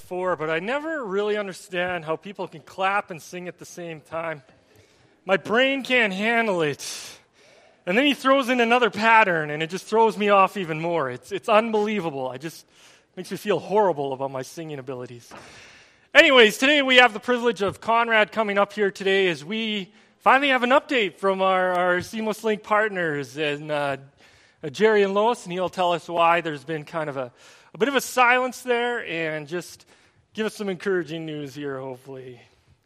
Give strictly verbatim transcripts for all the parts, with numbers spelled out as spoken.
before, but I never really understand how people can clap and sing at the same time. My brain can't handle it. And then he throws in another pattern, and it just throws me off even more. It's it's unbelievable. I just makes me feel horrible about my singing abilities. Anyways, today we have the privilege of Conrad coming up here today as we finally have an update from our, our Seamless Link partners, and uh, Jerry and Lois, and he'll tell us why there's been kind of a, a bit of a silence there, and just give us some encouraging news here, hopefully.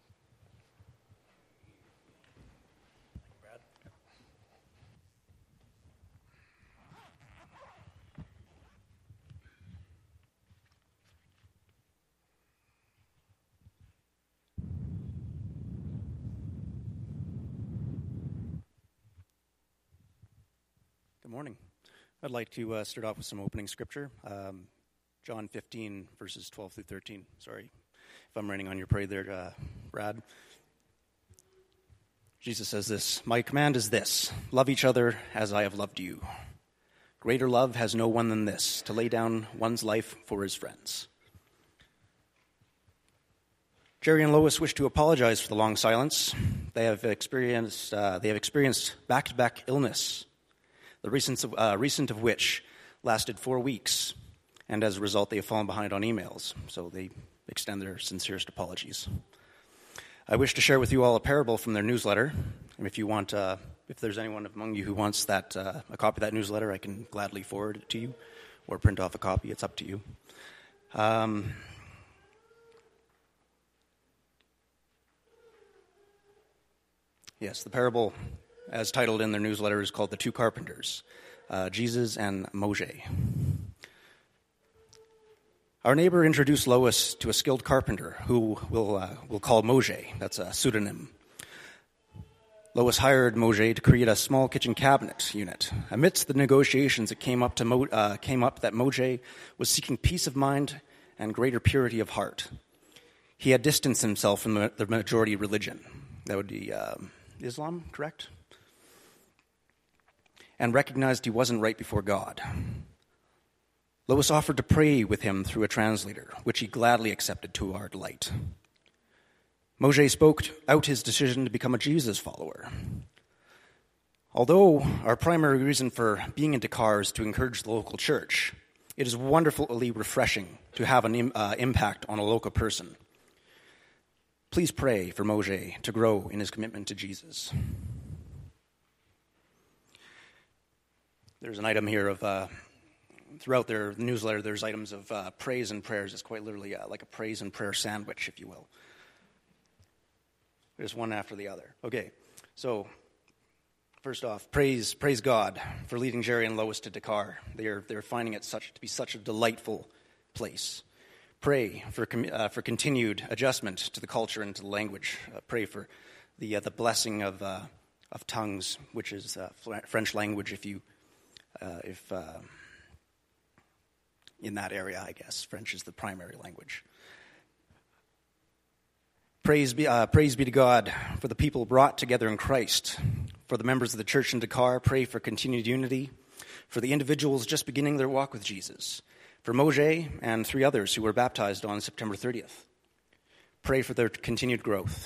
Good morning. I'd like to uh, start off with some opening scripture. Um, John fifteen, verses twelve through thirteen. Sorry if I'm writing on your parade there, uh, Brad. Jesus says this, "My command is this, love each other as I have loved you. Greater love has no one than this, to lay down one's life for his friends." Jerry and Lois wish to apologize for the long silence. They have experienced, uh, they have experienced back-to-back illness, the recent of, uh, recent of which lasted four weeks, and as a result, they have fallen behind on emails, so they extend their sincerest apologies. I wish to share with you all a parable from their newsletter, and if you want, uh, if there's anyone among you who wants that uh, a copy of that newsletter, I can gladly forward it to you, or print off a copy. It's up to you. Um, yes, the parable, as titled in their newsletter, is called The Two Carpenters, uh, Jesus and Moshe. Our neighbor introduced Lois to a skilled carpenter who we'll, uh, we'll call Moshe. That's a pseudonym. Lois hired Moshe to create a small kitchen cabinet unit. Amidst the negotiations, it came up, to Mo, uh, came up that Moshe was seeking peace of mind and greater purity of heart. He had distanced himself from the, the majority religion. That would be uh, Islam, correct? And recognized he wasn't right before God. Lois offered to pray with him through a translator, which he gladly accepted to our delight. Moshe spoke out his decision to become a Jesus follower. Although our primary reason for being in Dakar is to encourage the local church, it is wonderfully refreshing to have an uh, impact on a local person. Please pray for Moshe to grow in his commitment to Jesus. There's an item here of, uh, throughout their newsletter, there's items of uh, praise and prayers. It's quite literally uh, like a praise and prayer sandwich, if you will. There's one after the other. Okay, so first off, praise praise God for leading Jerry and Lois to Dakar. They're they're finding it such to be such a delightful place. Pray for uh, for continued adjustment to the culture and to the language. Uh, pray for the uh, the blessing of uh, of tongues, which is uh, French language. If you Uh, if uh, in that area, I guess, French is the primary language. Praise be, uh, praise be to God for the people brought together in Christ. For the members of the church in Dakar, pray for continued unity. For the individuals just beginning their walk with Jesus. For Moshe and three others who were baptized on September thirtieth. Pray for their continued growth.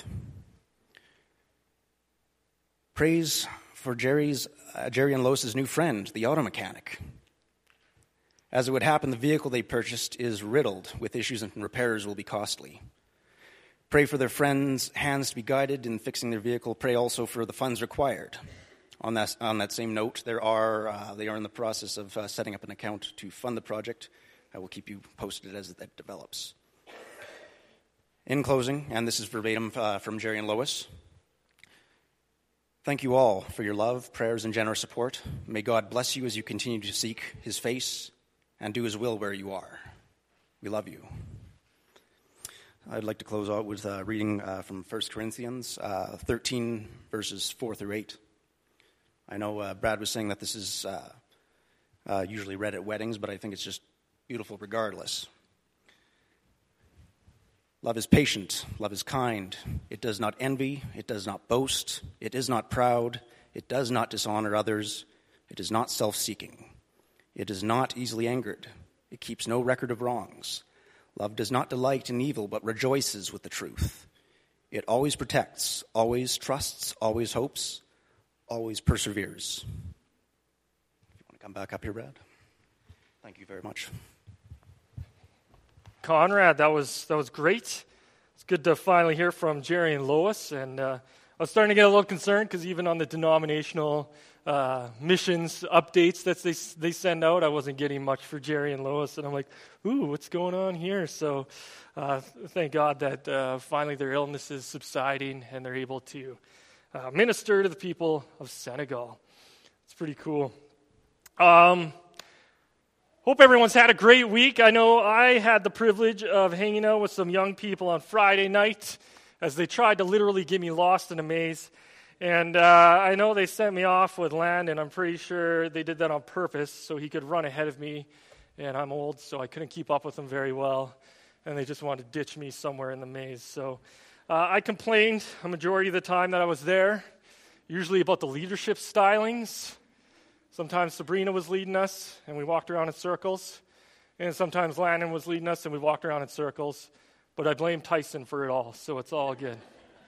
Praise for Jerry's, uh, Jerry and Lois's new friend, the auto mechanic. As it would happen, the vehicle they purchased is riddled with issues and repairs will be costly. Pray for their friends' hands to be guided in fixing their vehicle. Pray also for the funds required. On that, on that same note, there are uh, they are in the process of uh, setting up an account to fund the project. I will keep you posted as that develops. In closing, and this is verbatim uh, from Jerry and Lois, thank you all for your love, prayers, and generous support. May God bless you as you continue to seek his face and do his will where you are. We love you. I'd like to close out with uh, reading uh, from First Corinthians uh, thirteen, verses four through eight. I know uh, Brad was saying that this is uh, uh, usually read at weddings, but I think it's just beautiful regardless. Love is patient. Love is kind. It does not envy. It does not boast. It is not proud. It does not dishonor others. It is not self-seeking. It is not easily angered. It keeps no record of wrongs. Love does not delight in evil, but rejoices with the truth. It always protects, always trusts, always hopes, always perseveres. If you want to come back up here, Brad. Thank you very much. Conrad, that was that was great. It's good to finally hear from Jerry and Lois. And uh, I was starting to get a little concerned because even on the denominational uh, missions updates that they they send out, I wasn't getting much for Jerry and Lois. And I'm like, ooh, what's going on here? So uh, thank God that uh, finally their illness is subsiding and they're able to uh, minister to the people of Senegal. It's pretty cool. Um, hope everyone's had a great week. I know I had the privilege of hanging out with some young people on Friday night as they tried to literally get me lost in a maze. And uh, I know they sent me off with Landon. I'm pretty sure they did that on purpose so he could run ahead of me. And I'm old, so I couldn't keep up with him very well. And they just wanted to ditch me somewhere in the maze. So uh, I complained a majority of the time that I was there, usually about the leadership stylings. Sometimes Sabrina was leading us, and we walked around in circles. And sometimes Landon was leading us, and we walked around in circles. But I blame Tyson for it all, so it's all good.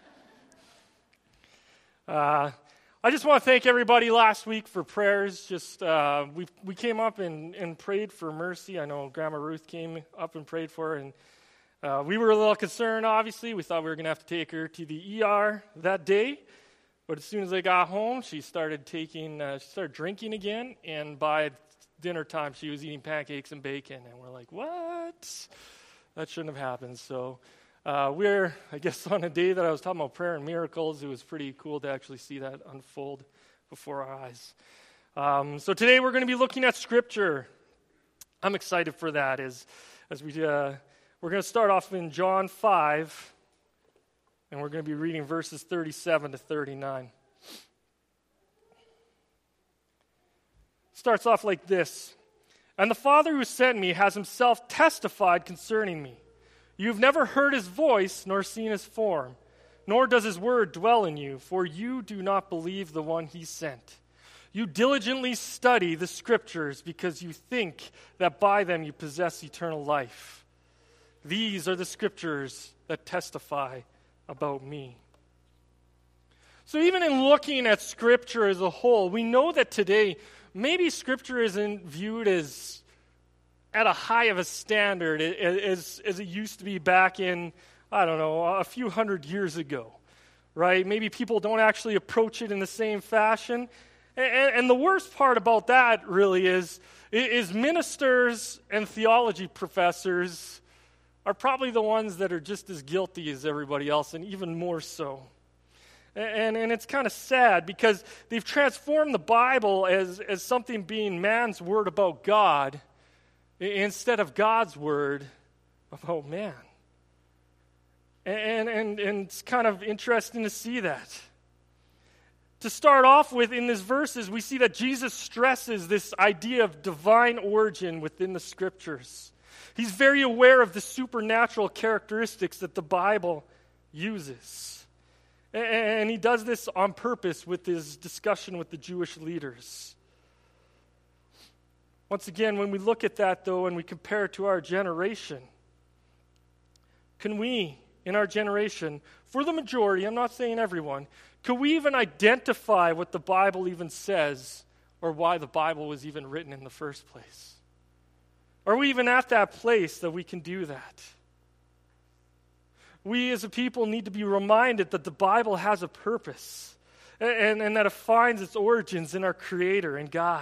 Uh, I just want to thank everybody last week for prayers. Just uh, we we came up and, and prayed for Mercy. I know Grandma Ruth came up and prayed for her, and uh, we were a little concerned, obviously. We thought we were going to have to take her to the E R that day. But as soon as I got home, she started taking, uh, she started drinking again, and by dinner time, she was eating pancakes and bacon, and we're like, what? That shouldn't have happened. So uh, we're, I guess, on a day that I was talking about prayer and miracles, it was pretty cool to actually see that unfold before our eyes. Um, so today we're going to be looking at Scripture. I'm excited for that. As as we uh, we're going to start off in John five. And we're going to be reading verses thirty-seven to thirty-nine. Starts off like this. And the Father who sent me has himself testified concerning me. You've never heard his voice nor seen his form, nor does his word dwell in you, for you do not believe the one he sent. You diligently study the Scriptures because you think that by them you possess eternal life. These are the Scriptures that testify about me. So even in looking at Scripture as a whole, we know that today maybe Scripture isn't viewed as at a high of a standard as, as it used to be back in, I don't know, a few hundred years ago, right? Maybe people don't actually approach it in the same fashion. And, and the worst part about that really is, is ministers and theology professors are probably the ones that are just as guilty as everybody else, and even more so. And, and it's kind of sad because they've transformed the Bible as, as something being man's word about God instead of God's word about man. And, and, and it's kind of interesting to see that. To start off with, in these verses, we see that Jesus stresses this idea of divine origin within the Scriptures. He's very aware of the supernatural characteristics that the Bible uses. And he does this on purpose with his discussion with the Jewish leaders. Once again, when we look at that, though, and we compare it to our generation, can we, in our generation, for the majority, I'm not saying everyone, can we even identify what the Bible even says or why the Bible was even written in the first place? Are we even at that place that we can do that? We as a people need to be reminded that the Bible has a purpose and, and, and that it finds its origins in our Creator and God.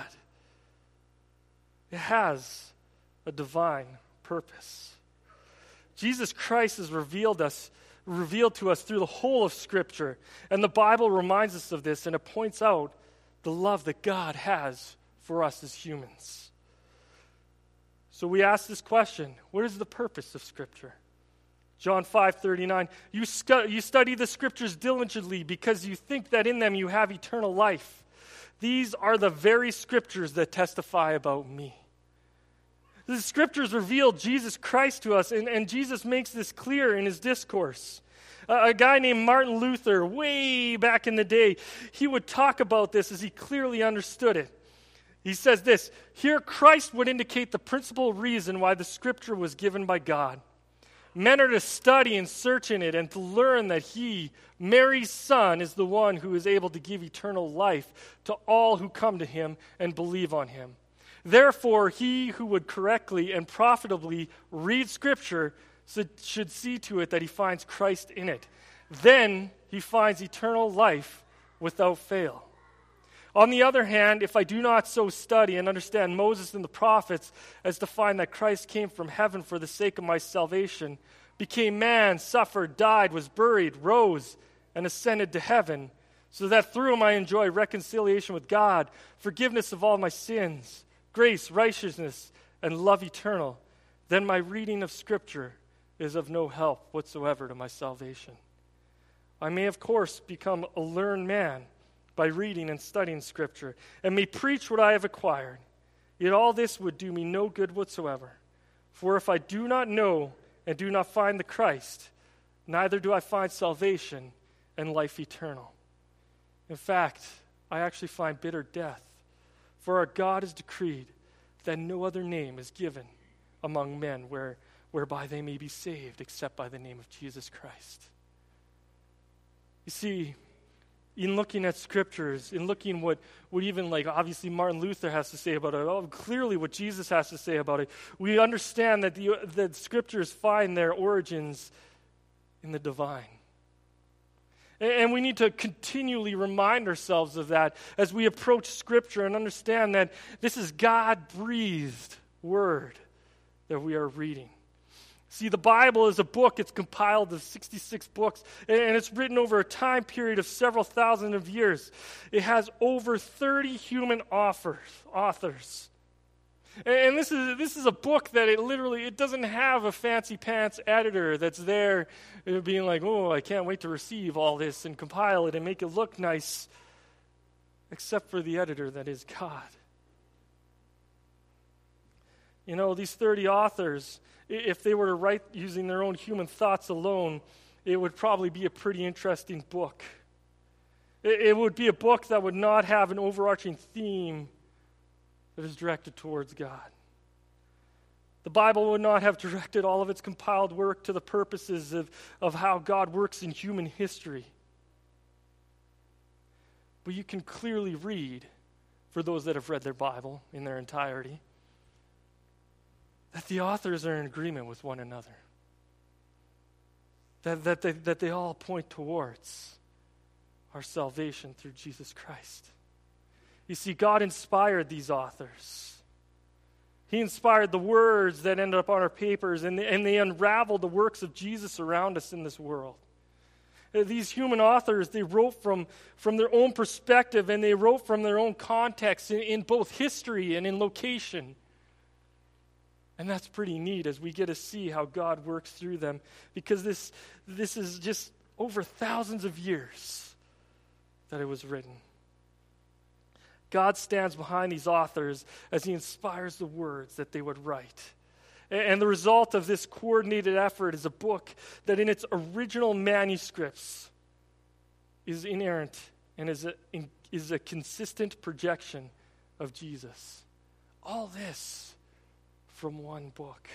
It has a divine purpose. Jesus Christ has revealed us, revealed to us through the whole of Scripture, and the Bible reminds us of this, and it points out the love that God has for us as humans. So we ask this question, what is the purpose of Scripture? John five thirty-nine, you, stu- you study the Scriptures diligently because you think that in them you have eternal life. These are the very Scriptures that testify about me. The Scriptures reveal Jesus Christ to us, and, and Jesus makes this clear in his discourse. Uh, a guy named Martin Luther, way back in the day, he would talk about this as he clearly understood it. He says this, here Christ would indicate the principal reason why the Scripture was given by God. Men are to study and search in it and to learn that he, Mary's son, is the one who is able to give eternal life to all who come to him and believe on him. Therefore, he who would correctly and profitably read Scripture should see to it that he finds Christ in it. Then he finds eternal life without fail. On the other hand, if I do not so study and understand Moses and the prophets as to find that Christ came from heaven for the sake of my salvation, became man, suffered, died, was buried, rose, and ascended to heaven, so that through him I enjoy reconciliation with God, forgiveness of all my sins, grace, righteousness, and love eternal, then my reading of Scripture is of no help whatsoever to my salvation. I may, of course, become a learned man by reading and studying Scripture, and may preach what I have acquired. Yet all this would do me no good whatsoever. For if I do not know and do not find the Christ, neither do I find salvation and life eternal. In fact, I actually find bitter death. For our God has decreed that no other name is given among men where, whereby they may be saved except by the name of Jesus Christ. You see, in looking at Scriptures, in looking what, what even like obviously Martin Luther has to say about it, oh, clearly what Jesus has to say about it, we understand that the, the Scriptures find their origins in the divine. And, and we need to continually remind ourselves of that as we approach Scripture and understand that this is God-breathed word that we are reading. See, the Bible is a book. It's compiled of sixty-six books, and it's written over a time period of several thousand of years. It has over thirty human authors. authors. And this is this is a book that it literally, it doesn't have a fancy pants editor that's there being like, oh, I can't wait to receive all this and compile it and make it look nice, except for the editor that is God. You know, these thirty authors, if they were to write using their own human thoughts alone, it would probably be a pretty interesting book. It would be a book that would not have an overarching theme that is directed towards God. The Bible would not have directed all of its compiled work to the purposes of, of how God works in human history. But you can clearly read, for those that have read their Bible in their entirety, that the authors are in agreement with one another. That, that, they, that they all point towards our salvation through Jesus Christ. You see, God inspired these authors. He inspired the words that ended up on our papers, and they, and they unraveled the works of Jesus around us in this world. These human authors, they wrote from, from their own perspective, and they wrote from their own context in, in both history and in location. And that's pretty neat as we get to see how God works through them, because this, this is just over thousands of years that it was written. God stands behind these authors as he inspires the words that they would write. And the result of this coordinated effort is a book that in its original manuscripts is inerrant and is a, is a consistent projection of Jesus. All this from one book.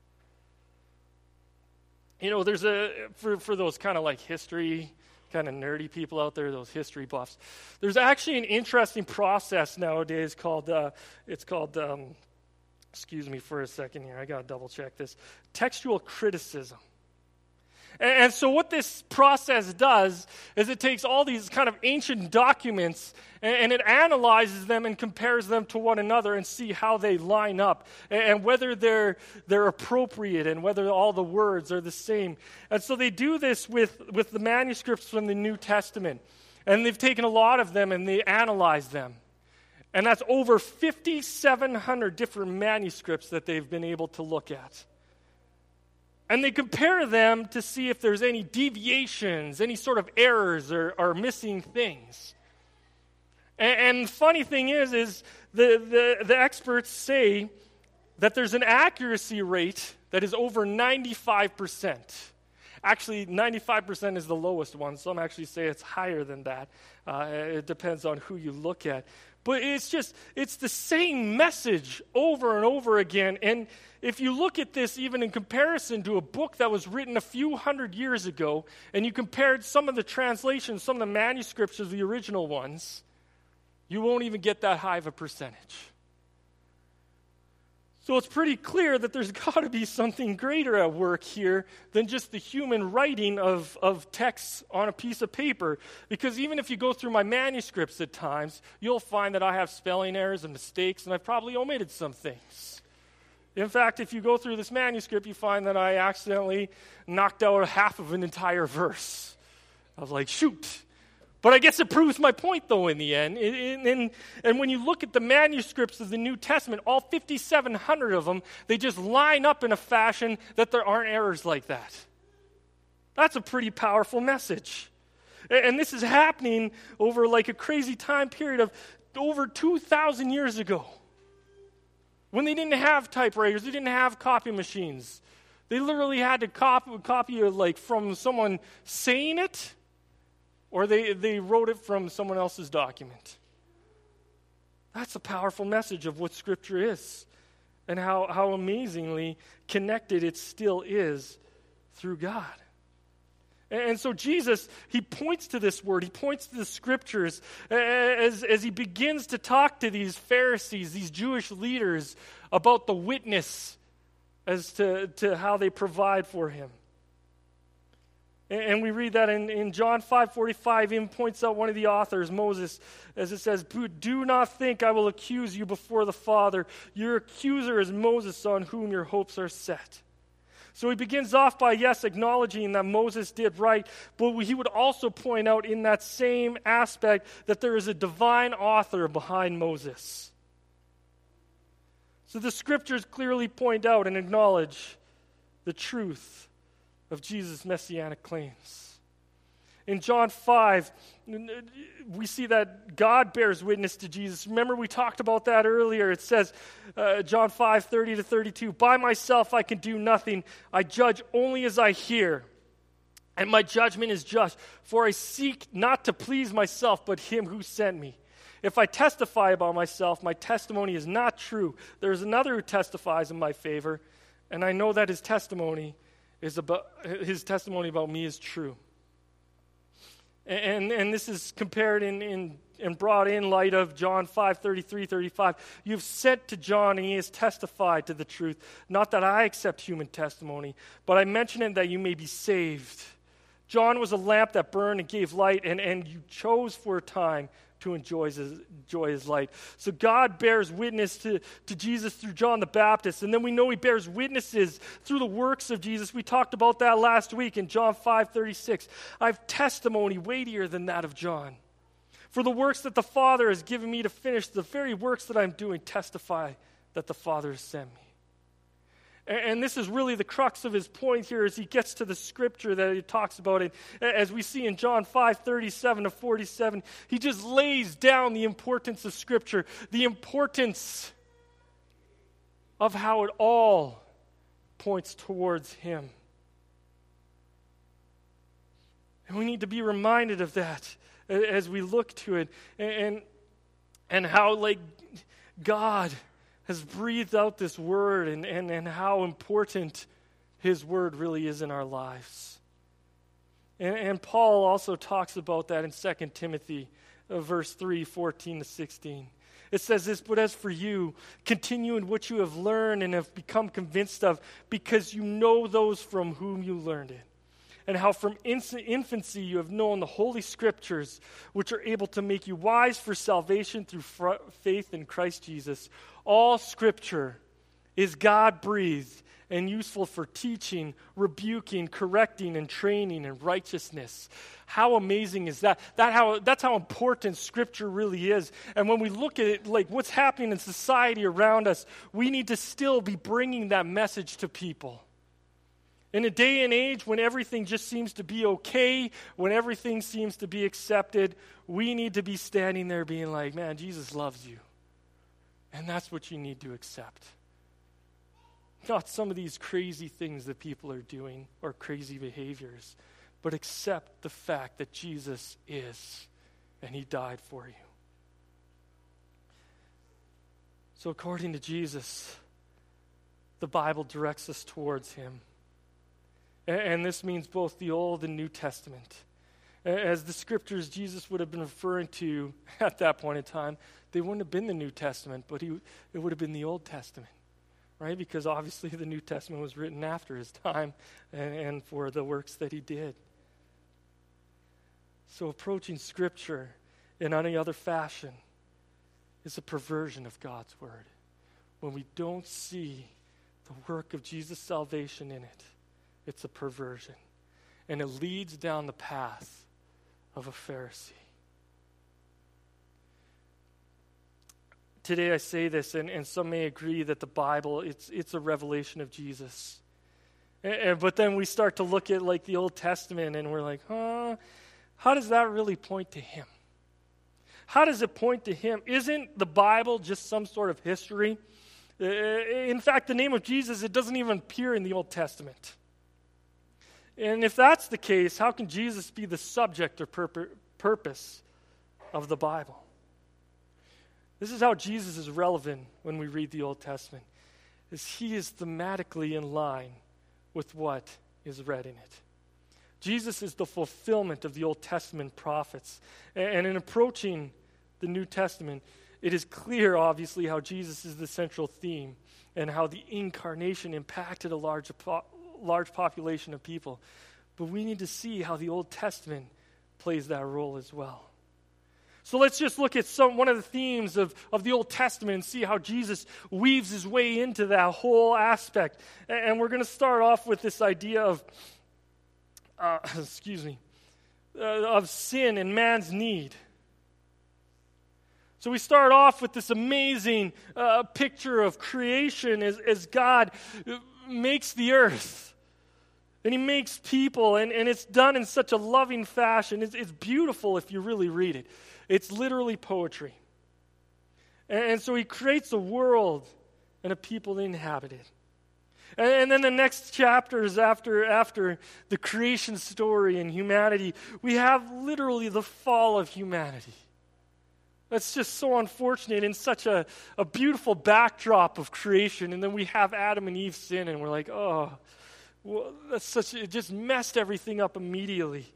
You know, there's a, for, for those kind of like history, kind of nerdy people out there, those history buffs, there's actually an interesting process nowadays called, uh, it's called, um, excuse me for a second here, I got to double check this, textual criticism. And, and so what this process does is it takes all these kind of ancient documents and, and it analyzes them and compares them to one another and see how they line up and, and whether they're they're appropriate and whether all the words are the same. And so they do this with, with the manuscripts from the New Testament. And they've taken a lot of them and they analyze them. And that's over fifty-seven hundred different manuscripts that they've been able to look at. And they compare them to see if there's any deviations, any sort of errors or, or missing things. And, and the funny thing is, is the, the, the experts say that there's an accuracy rate that is over ninety-five percent. Actually, ninety-five percent is the lowest one. Some actually say it's higher than that. Uh, it depends on who you look at. But it's just, it's the same message over and over again. And if you look at this even in comparison to a book that was written a few hundred years ago, and you compared some of the translations, some of the manuscripts of the original ones, you won't even get that high of a percentage. So it's pretty clear that there's got to be something greater at work here than just the human writing of, of texts on a piece of paper. Because even if you go through my manuscripts at times, you'll find that I have spelling errors and mistakes, and I've probably omitted some things. In fact, if you go through this manuscript, you find that I accidentally knocked out half of an entire verse. I was like, shoot. But I guess it proves my point, though, in the end. And, and, and when you look at the manuscripts of the New Testament, all fifty-seven hundred of them, they just line up in a fashion that there aren't errors like that. That's a pretty powerful message. And, and this is happening over like a crazy time period of over two thousand years ago. When they didn't have typewriters, they didn't have copy machines. They literally had to copy, copy it like from someone saying it, or they, they wrote it from someone else's document. That's a powerful message of what Scripture is and how, how amazingly connected it still is through God. And, and so Jesus, he points to this word, he points to the Scriptures as, as he begins to talk to these Pharisees, these Jewish leaders, about the witness as to, to how they provide for him. And we read that in, in John five forty-five, even points out one of the authors, Moses, as it says, "Do not think I will accuse you before the Father. Your accuser is Moses, on whom your hopes are set." So he begins off by, yes, acknowledging that Moses did right, but he would also point out in that same aspect that there is a divine author behind Moses. So the Scriptures clearly point out and acknowledge the truth of Jesus' messianic claims. In John five, we see that God bears witness to Jesus. Remember, we talked about that earlier. It says, uh, John five, thirty to thirty-two, "By myself I can do nothing. I judge only as I hear. And my judgment is just, for I seek not to please myself, but him who sent me. If I testify about myself, my testimony is not true. There is another who testifies in my favor, and I know that his testimony is about his testimony about me is true." And, and this is compared in, in and brought in light of John five, thirty-three, thirty-five. "You've sent to John, and he has testified to the truth. Not that I accept human testimony, but I mention it that you may be saved. John was a lamp that burned and gave light, and, and you chose for a time to enjoy his, enjoy his light." So God bears witness to, to Jesus through John the Baptist. And then we know he bears witnesses through the works of Jesus. We talked about that last week in John five thirty-six. "I have testimony weightier than that of John. For the works that the Father has given me to finish, the very works that I'm doing testify that the Father has sent me." And this is really the crux of his point here as he gets to the Scripture that he talks about it. As we see in John five, thirty-seven to forty-seven, he just lays down the importance of Scripture, the importance of how it all points towards him. And we need to be reminded of that as we look to it. And, and how, like, God has breathed out this word and, and, and how important his word really is in our lives. And, and Paul also talks about that in Second Timothy, uh, verse three, fourteen to sixteen. It says this, "But as for you, continue in what you have learned and have become convinced of, because you know those from whom you learned it. And how from infancy you have known the Holy Scriptures, which are able to make you wise for salvation through fr- faith in Christ Jesus. All Scripture is God-breathed and useful for teaching, rebuking, correcting, and training in righteousness." How amazing is that? That how that's how important Scripture really is. And when we look at it, like what's happening in society around us, we need to still be bringing that message to people. In a day and age when everything just seems to be okay, when everything seems to be accepted, we need to be standing there being like, man, Jesus loves you. And that's what you need to accept. not some of these crazy things that people are doing or crazy behaviors, but accept the fact that Jesus is, and he died for you. So according to Jesus, the Bible directs us towards him. And this means both the Old and New Testament. As the scriptures Jesus would have been referring to at that point in time, they wouldn't have been the New Testament, but he, it would have been the Old Testament, right? Because obviously the New Testament was written after his time and, and for the works that he did. So approaching Scripture in any other fashion is a perversion of God's Word. When we don't see the work of Jesus' salvation in it, it's a perversion. And it leads down the path of a Pharisee. Today I say this, and, and some may agree that the Bible, it's it's a revelation of Jesus. And, and, but then we start to look at like the Old Testament, and we're like, huh, how does that really point to him? How does it point to him? Isn't the Bible just some sort of history? Uh, in fact, the name of Jesus, it doesn't even appear in the Old Testament. And if that's the case, how can Jesus be the subject or purpo- purpose of the Bible? This is how Jesus is relevant when we read the Old Testament, is he is thematically in line with what is read in it. Jesus is the fulfillment of the Old Testament prophets. And in approaching the New Testament, it is clear, obviously, how Jesus is the central theme and how the incarnation impacted a large, large population of people. But we need to see how the Old Testament plays that role as well. So let's just look at some one of the themes of, of the Old Testament and see how Jesus weaves his way into that whole aspect. And, and we're going to start off with this idea of, uh, excuse me, uh, of sin and man's need. So we start off with this amazing uh, picture of creation as, as God makes the earth. And he makes people, and, and it's done in such a loving fashion. It's, it's beautiful if you really read it. It's literally poetry. And, and so he creates a world and a people to inhabit it. And, and then the next chapters after, after the creation story and humanity, we have literally the fall of humanity. That's just so unfortunate in such a, a beautiful backdrop of creation. And then we have Adam and Eve sin, and we're like, oh, well, that's such, it just messed everything up immediately.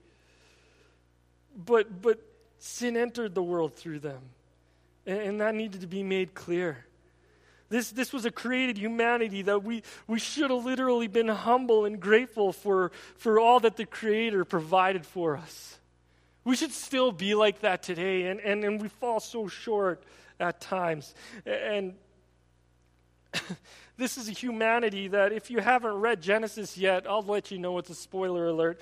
But but sin entered the world through them, and, and that needed to be made clear. This this was a created humanity that we, we should have literally been humble and grateful for, for all that the Creator provided for us. We should still be like that today, and, and, and we fall so short at times. And this is a humanity that, if you haven't read Genesis yet, I'll let you know it's a spoiler alert.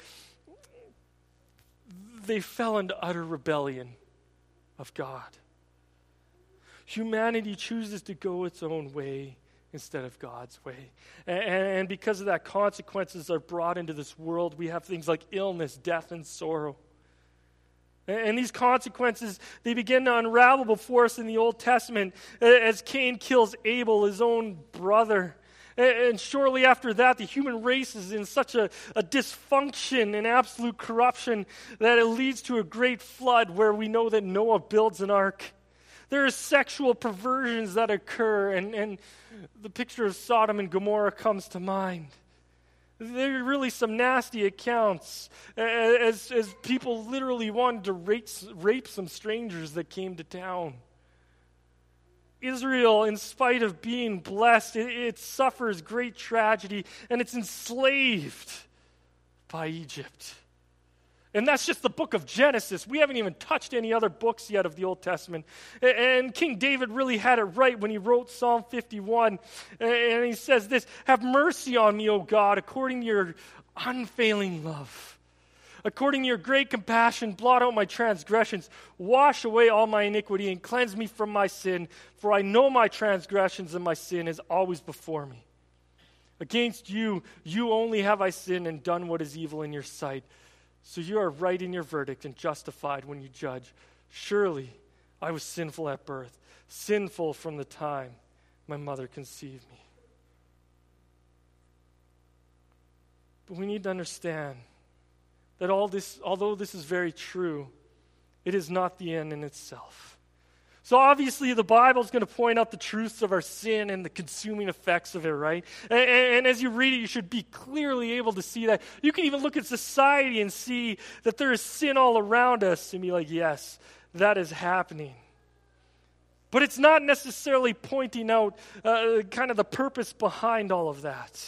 They fell into utter rebellion of God. Humanity chooses to go its own way instead of God's way. And, and because of that, consequences are brought into this world. We have things like illness, death, and sorrow. And these consequences, they begin to unravel before us in the Old Testament as Cain kills Abel, his own brother. And shortly after that, the human race is in such a, a dysfunction and absolute corruption that it leads to a great flood where we know that Noah builds an ark. There are sexual perversions that occur, and, and the picture of Sodom and Gomorrah comes to mind. There are really some nasty accounts as, as people literally wanted to rape, rape some strangers that came to town. Israel, in spite of being blessed, it, it suffers great tragedy, and it's enslaved by Egypt. And that's just the book of Genesis. We haven't even touched any other books yet of the Old Testament. And King David really had it right when he wrote Psalm fifty-one. And he says this, "Have mercy on me, O God, according to your unfailing love. According to your great compassion, blot out my transgressions. Wash away all my iniquity and cleanse me from my sin. For I know my transgressions and my sin is always before me. Against you, you only have I sinned and done what is evil in your sight. So you are right in your verdict and justified when you judge. Surely I was sinful at birth, sinful from the time my mother conceived me." But we need to understand that all this, although this is very true, it is not the end in itself. So obviously the Bible is going to point out the truths of our sin and the consuming effects of it, right? And, and, and as you read it, you should be clearly able to see that. You can even look at society and see that there is sin all around us and be like, yes, that is happening. But it's not necessarily pointing out uh, kind of the purpose behind all of that.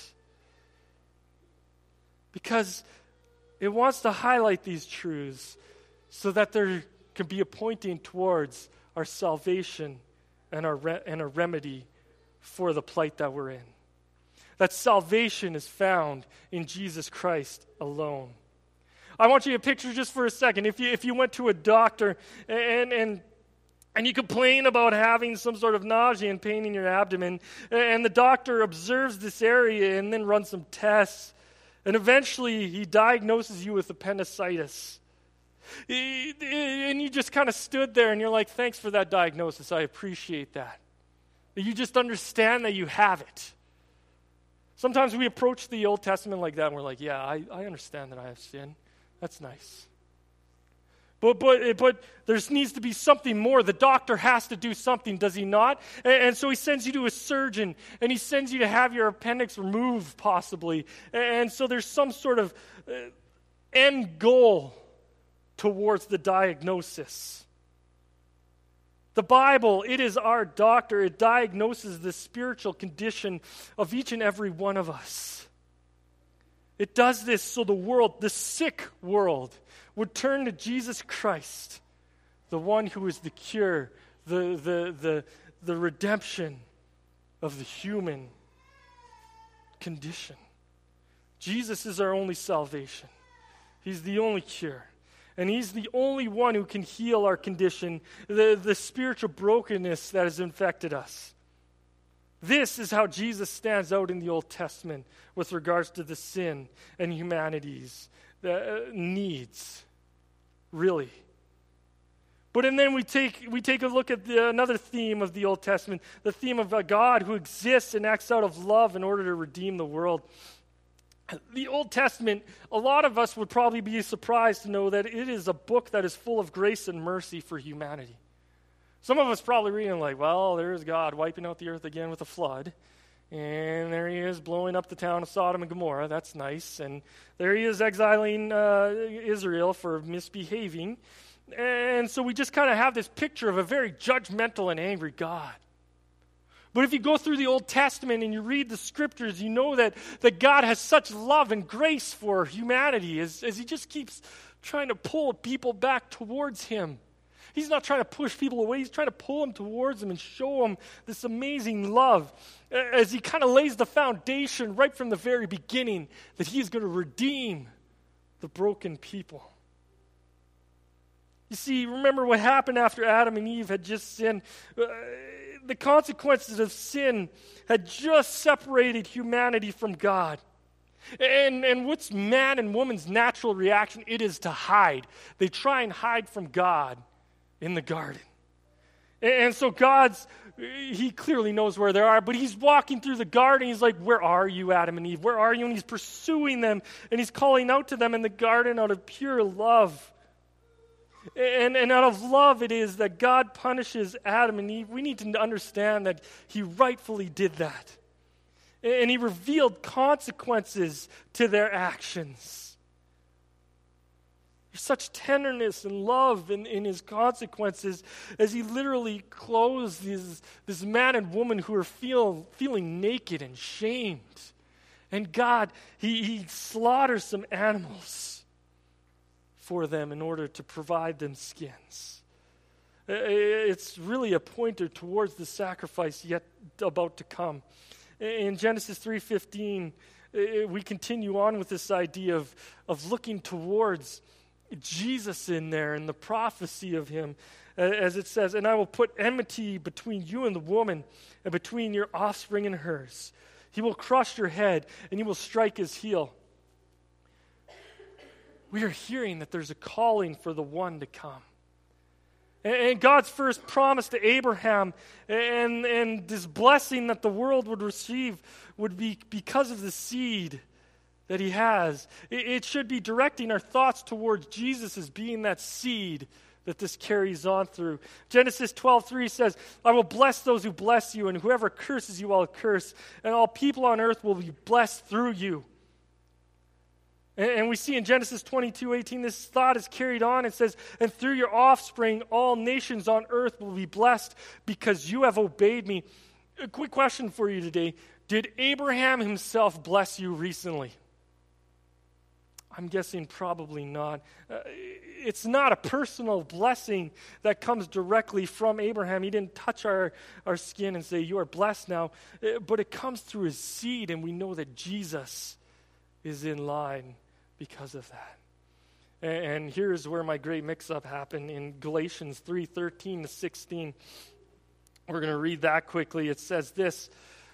Because it wants to highlight these truths so that there can be a pointing towards our salvation and our re- and a remedy for the plight that we're in. That salvation is found in Jesus Christ alone. I want you to picture just for a second, if you if you went to a doctor and and and you complain about having some sort of nausea and pain in your abdomen, and the doctor observes this area and then runs some tests, and eventually he diagnoses you with appendicitis. And you just kind of stood there and you're like, thanks for that diagnosis. I appreciate that. You just understand that you have it. Sometimes we approach the Old Testament like that and we're like, yeah, I, I understand that I have sin. That's nice. But but but there needs to be something more. The doctor has to do something, does he not? And, and so he sends you to a surgeon, and he sends you to have your appendix removed, possibly. And so there's some sort of uh, end goal towards the diagnosis. The Bible, it is our doctor. It diagnoses the spiritual condition of each and every one of us. It does this so the world, the sick world, would turn to Jesus Christ, the one who is the cure, the, the, the, the redemption of the human condition. Jesus is our only salvation. He's the only cure. And he's the only one who can heal our condition, the, the spiritual brokenness that has infected us. This is how Jesus stands out in the Old Testament with regards to the sin and humanity's uh, needs, really. But and then we take we take a look at the, another theme of the Old Testament, the theme of a God who exists and acts out of love in order to redeem the world. The Old Testament, a lot of us would probably be surprised to know that it is a book that is full of grace and mercy for humanity. Some of us probably reading like, well, there's God wiping out the earth again with a flood. And there he is blowing up the town of Sodom and Gomorrah. That's nice. And there he is exiling uh, Israel for misbehaving. And so we just kind of have this picture of a very judgmental and angry God. But if you go through the Old Testament and you read the scriptures, you know that, that God has such love and grace for humanity as, as he just keeps trying to pull people back towards him. He's not trying to push people away. He's trying to pull them towards him and show them this amazing love as he kind of lays the foundation right from the very beginning that he's going to redeem the broken people. You see, remember what happened after Adam and Eve had just sinned. Uh, the consequences of sin had just separated humanity from God. And, and what's man and woman's natural reaction? It is to hide. They try and hide from God in the garden. And, and so God's, he clearly knows where they are, but he's walking through the garden. He's like, where are you, Adam and Eve? Where are you? And he's pursuing them, and he's calling out to them in the garden out of pure love. And, and out of love it is that God punishes Adam and Eve. We need to understand that he rightfully did that. And he revealed consequences to their actions. There's such tenderness and love in, in his consequences as he literally clothes these, this man and woman who are feel, feeling naked and shamed. And God, he, he slaughters some animals for them in order to provide them skins. It's really a pointer towards the sacrifice yet about to come. In Genesis three fifteen, we continue on with this idea of, of looking towards Jesus in there and the prophecy of him, as it says, and I will put enmity between you and the woman, and between your offspring and hers. He will crush your head, and you will strike his heel. We are hearing that there's a calling for the one to come. And God's first promise to Abraham and, and this blessing that the world would receive would be because of the seed that he has. It, it should be directing our thoughts towards Jesus as being that seed that this carries on through. Genesis twelve three says, I will bless those who bless you, and whoever curses you I'll curse, and all people on earth will be blessed through you. And, and we see in Genesis twenty-two eighteen, this thought is carried on. It says, and through your offspring all nations on earth will be blessed because you have obeyed me. A quick question for you today. Did Abraham himself bless you recently? I'm guessing probably not. Uh, it's not a personal blessing that comes directly from Abraham. He didn't touch our, our skin and say, you are blessed now. Uh, but it comes through his seed, and we know that Jesus is in line because of that. And, and here's where my great mix-up happened in Galatians three thirteen to sixteen. We're going to read that quickly. It says this,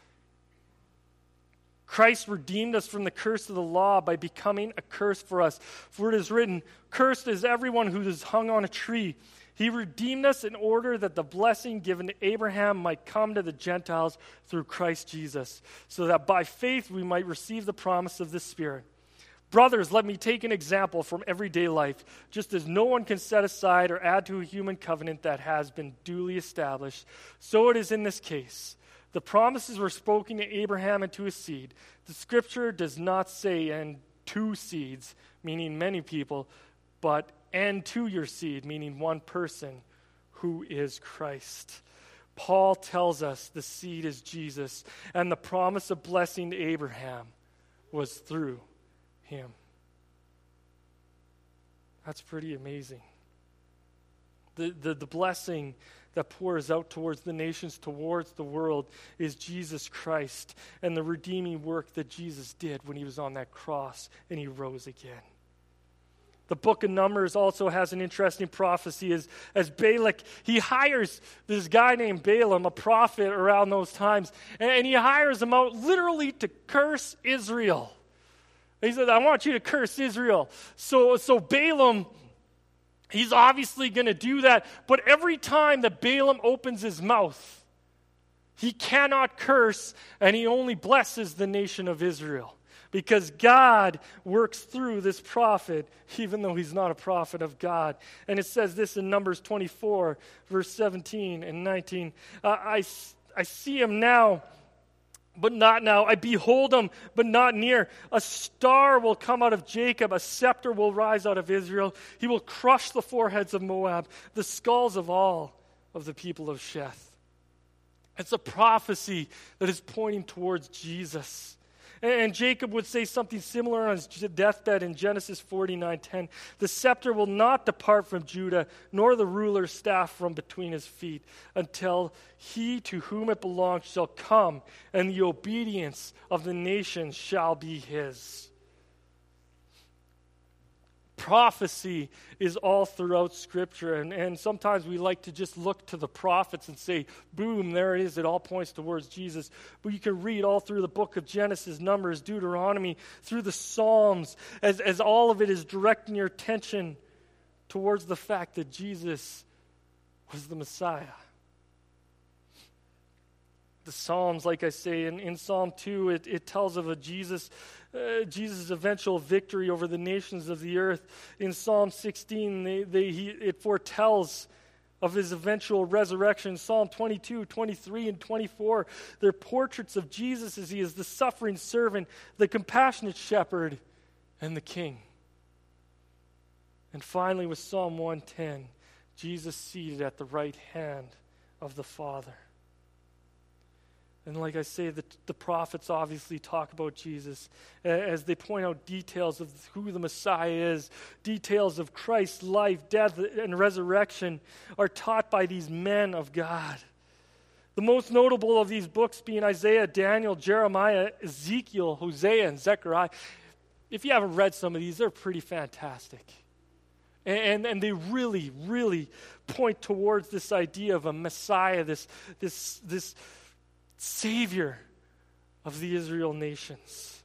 Christ redeemed us from the curse of the law by becoming a curse for us. For it is written, cursed is everyone who is hung on a tree. He redeemed us in order that the blessing given to Abraham might come to the Gentiles through Christ Jesus, so that by faith we might receive the promise of the Spirit. Brothers, let me take an example from everyday life. Just as no one can set aside or add to a human covenant that has been duly established, so it is in this case. The promises were spoken to Abraham and to his seed. The scripture does not say, and two seeds, meaning many people, but and to your seed, meaning one person, who is Christ. Paul tells us the seed is Jesus, and the promise of blessing to Abraham was through him. That's pretty amazing. The, the, the blessing that pours out towards the nations, towards the world, is Jesus Christ and the redeeming work that Jesus did when he was on that cross and he rose again. The book of Numbers also has an interesting prophecy as, as Balak, he hires this guy named Balaam, a prophet around those times, and, and he hires him out literally to curse Israel. He said, I want you to curse Israel. So, so Balaam, he's obviously going to do that, but every time that Balaam opens his mouth, he cannot curse, and he only blesses the nation of Israel. Because God works through this prophet, even though he's not a prophet of God. And it says this in Numbers twenty-four, verse seventeen and nineteen. Uh, I, I see him now, but not now. I behold him, but not near. A star will come out of Jacob. A scepter will rise out of Israel. He will crush the foreheads of Moab, the skulls of all of the people of Sheth. It's a prophecy that is pointing towards Jesus. And Jacob would say something similar on his deathbed in Genesis forty-nine ten. The scepter will not depart from Judah, nor the ruler's staff from between his feet, until he to whom it belongs shall come, and the obedience of the nations shall be his. Prophecy is all throughout Scripture, and, and sometimes we like to just look to the prophets and say, boom, there it is, it all points towards Jesus. But you can read all through the book of Genesis, Numbers, Deuteronomy, through the Psalms, as, as all of it is directing your attention towards the fact that Jesus was the Messiah. The Psalms, like I say, in, in Psalm two, it, it tells of a Jesus, uh, Jesus' eventual victory over the nations of the earth. In Psalm sixteen, they, they, he, it foretells of his eventual resurrection. Psalm twenty-two, twenty-three, and twenty-four, they're portraits of Jesus as he is the suffering servant, the compassionate shepherd, and the king. And finally, with Psalm one ten, Jesus seated at the right hand of the Father. And like I say, the, the prophets obviously talk about Jesus as they point out details of who the Messiah is. Details of Christ's life, death, and resurrection are taught by these men of God. The most notable of these books being Isaiah, Daniel, Jeremiah, Ezekiel, Hosea, and Zechariah. If you haven't read some of these, they're pretty fantastic. And, and, and they really, really point towards this idea of a Messiah, this this this Savior of the Israel nations.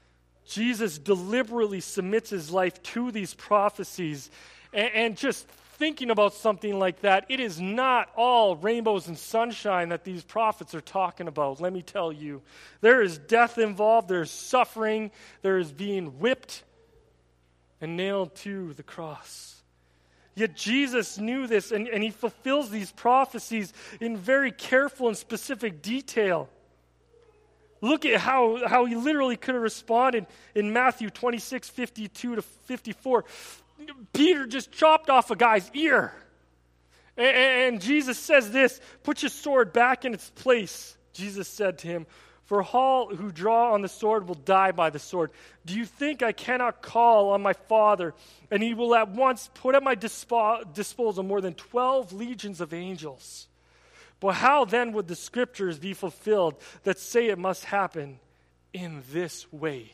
Jesus deliberately submits his life to these prophecies and, and just thinking about something like that, it is not all rainbows and sunshine that these prophets are talking about, let me tell you. There is death involved, there is suffering, there is being whipped and nailed to the cross. Yet Jesus knew this, and, and he fulfills these prophecies in very careful and specific detail. Look at how, how he literally could have responded in Matthew twenty-six, fifty-two to fifty-four. Peter just chopped off a guy's ear. And, and Jesus says this, put your sword back in its place. Jesus said to him, for all who draw on the sword will die by the sword. Do you think I cannot call on my Father, and he will at once put at my dispo- disposal more than twelve legions of angels? But how then would the scriptures be fulfilled that say it must happen in this way?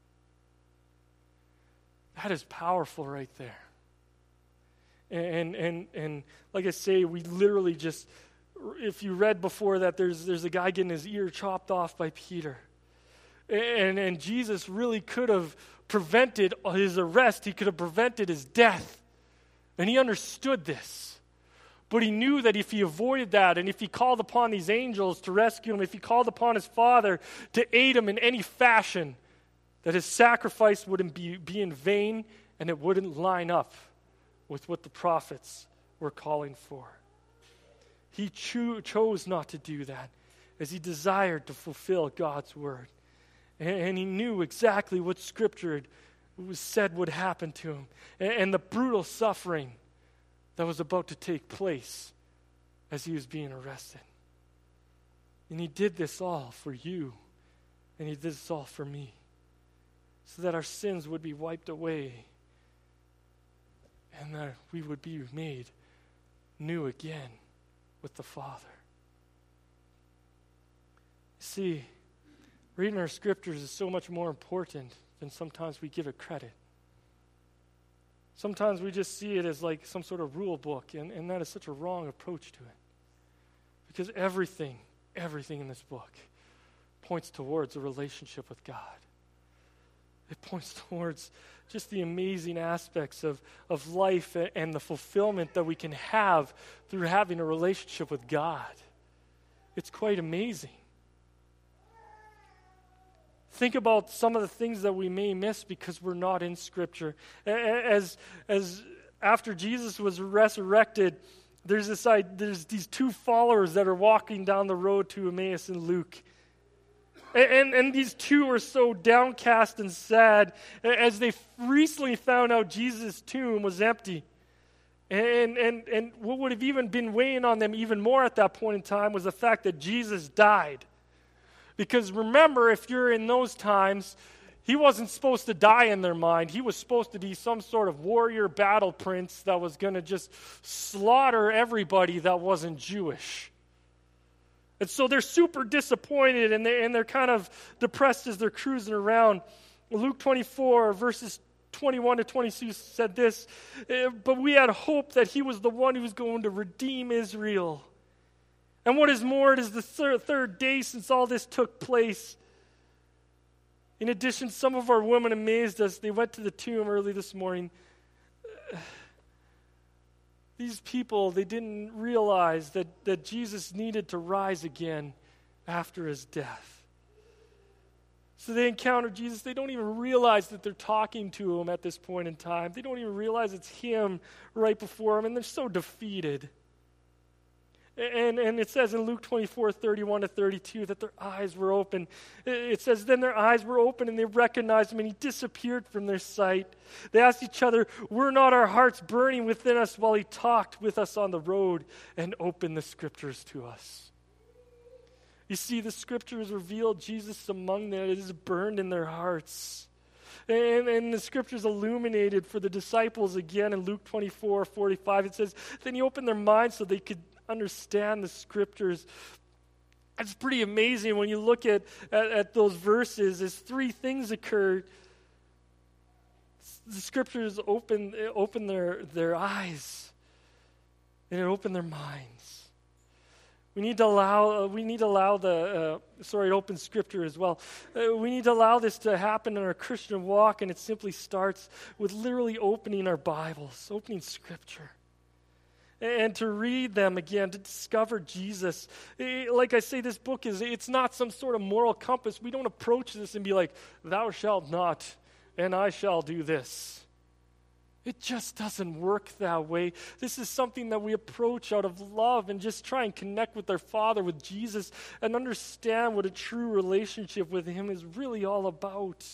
That is powerful right there. And and and like I say, we literally just, if you read before that, there's there's a guy getting his ear chopped off by Peter. And and Jesus really could have prevented his arrest. He could have prevented his death. And he understood this. But he knew that if he avoided that, and if he called upon these angels to rescue him, if he called upon his Father to aid him in any fashion, that his sacrifice wouldn't be, be in vain, and it wouldn't line up with what the prophets were calling for. He cho- chose not to do that, as he desired to fulfill God's word. And, and he knew exactly what Scripture was said would happen to him, and, and the brutal suffering that was about to take place as he was being arrested. And he did this all for you, and he did this all for me, so that our sins would be wiped away and that we would be made new again with the Father. See, reading our scriptures is so much more important than sometimes we give it credit. Sometimes we just see it as like some sort of rule book, and, and that is such a wrong approach to it. Because everything, everything in this book points towards a relationship with God. It points towards just the amazing aspects of, of life and the fulfillment that we can have through having a relationship with God. It's quite amazing. Think about some of the things that we may miss because we're not in Scripture. As, as after Jesus was resurrected, there's this there's these two followers that are walking down the road to Emmaus in Luke. And, and, and these two are so downcast and sad as they recently found out Jesus' tomb was empty. And, and, and what would have even been weighing on them even more at that point in time was the fact that Jesus died. Because remember, if you're in those times, he wasn't supposed to die in their mind. He was supposed to be some sort of warrior battle prince that was going to just slaughter everybody that wasn't Jewish. And so they're super disappointed, and, they, and they're kind of depressed as they're cruising around. Luke twenty-four, verses twenty-one to twenty-two said this, but we had hope that he was the one who was going to redeem Israel. And what is more, it is the third, third day since all this took place. In addition, some of our women amazed us. They went to the tomb early this morning. These people, they didn't realize that, that Jesus needed to rise again after his death. So they encounter Jesus. They don't even realize that they're talking to him at this point in time. They don't even realize it's him right before them, and they're so defeated. And, and it says in Luke twenty-four, thirty-one to thirty-two that their eyes were open. It says, then their eyes were open and they recognized him and he disappeared from their sight. They asked each other, were not our hearts burning within us while he talked with us on the road and opened the scriptures to us? You see, the scriptures revealed Jesus among them. It is burned in their hearts. And, and the scriptures illuminated for the disciples again in Luke twenty-four, forty-five. It says, then he opened their minds so they could understand the scriptures. It's pretty amazing when you look at, at, at those verses. As three things occurred. The scriptures open open their, their eyes, and it opened their minds. We need to allow. Uh, we need to allow the. Uh, sorry, it opens scripture as well. Uh, we need to allow this to happen in our Christian walk, and it simply starts with literally opening our Bibles, opening scripture. and to read them again, to discover Jesus. Like I say, this book is, it's not some sort of moral compass. We don't approach this and be like, thou shalt not, and I shall do this. It just doesn't work that way. This is something that we approach out of love and just try and connect with our Father, with Jesus, and understand what a true relationship with Him is really all about.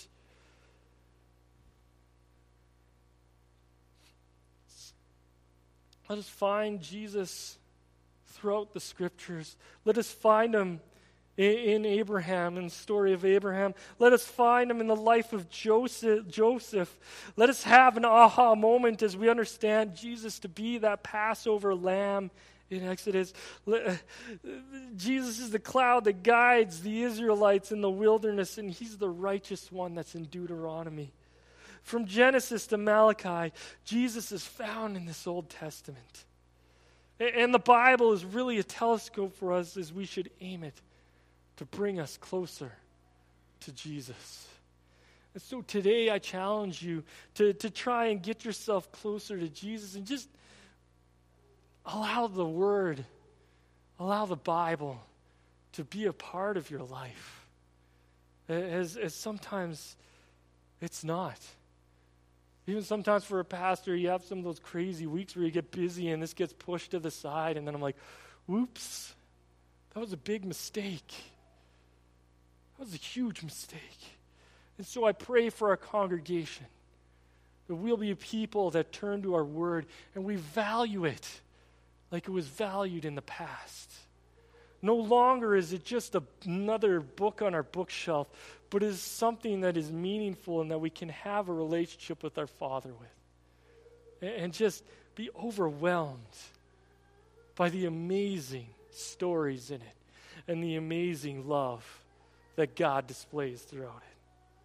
Let us find Jesus throughout the Scriptures. Let us find Him in, in Abraham, in the story of Abraham. Let us find Him in the life of Joseph. Joseph. Let us have an aha moment as we understand Jesus to be that Passover lamb in Exodus. Jesus is the cloud that guides the Israelites in the wilderness, and He's the righteous one that's in Deuteronomy. From Genesis to Malachi, Jesus is found in this Old Testament. And the Bible is really a telescope for us as we should aim it to bring us closer to Jesus. And so today I challenge you to, to try and get yourself closer to Jesus and just allow the Word, allow the Bible to be a part of your life. As, as sometimes it's not. Even sometimes for a pastor, you have some of those crazy weeks where you get busy and this gets pushed to the side, and then I'm like, whoops, that was a big mistake. That was a huge mistake. And so I pray for our congregation that we'll be a people that turn to our Word and we value it like it was valued in the past. No longer is it just a, another book on our bookshelf, but is something that is meaningful and that we can have a relationship with our Father with. And, and just be overwhelmed by the amazing stories in it and the amazing love that God displays throughout it.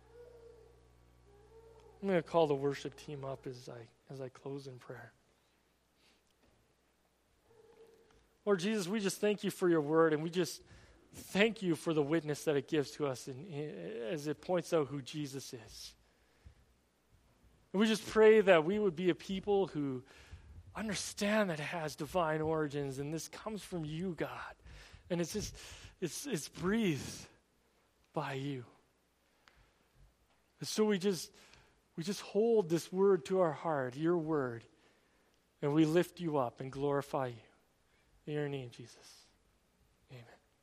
I'm going to call the worship team up as I as I close in prayer. Lord Jesus, we just thank you for your word, and we just thank you for the witness that it gives to us in, in, as it points out who Jesus is. And we just pray that we would be a people who understand that it has divine origins, and this comes from you, God. And it's just, it's, it's breathed by you. And so we just, we just hold this word to our heart, your word, and we lift you up and glorify you. In your name, Jesus. Amen.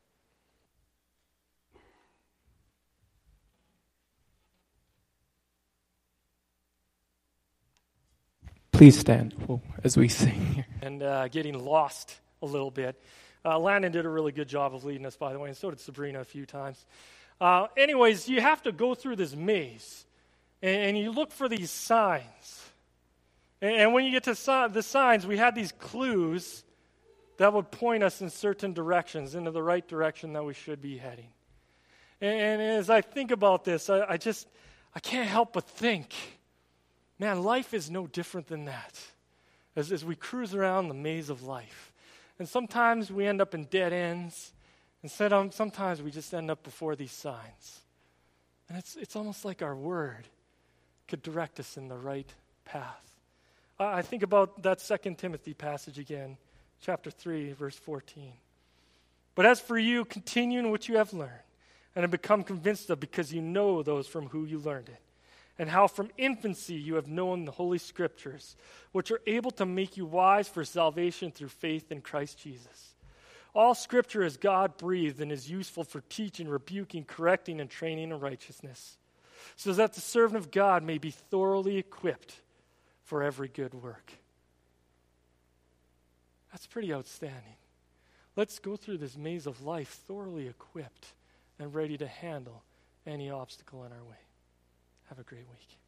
Please stand as we sing here. And uh, getting lost a little bit. Uh, Landon did a really good job of leading us, by the way, and so did Sabrina a few times. Uh, anyways, you have to go through this maze, and, and you look for these signs. And, and when you get to si- the signs, we had these clues that would point us in certain directions, into the right direction that we should be heading. And, and as I think about this, I, I just, I can't help but think, man, life is no different than that. As, as we cruise around the maze of life. And sometimes we end up in dead ends, and sometimes we just end up before these signs. And it's, it's almost like our word could direct us in the right path. I, I think about that Second Timothy passage again. Chapter three, verse fourteen. But as for you, continue in what you have learned and have become convinced of, because you know those from whom you learned it, and how from infancy you have known the Holy Scriptures, which are able to make you wise for salvation through faith in Christ Jesus. All Scripture is God-breathed and is useful for teaching, rebuking, correcting, and training in righteousness, so that the servant of God may be thoroughly equipped for every good work. That's pretty outstanding. Let's go through this maze of life thoroughly equipped and ready to handle any obstacle in our way. Have a great week.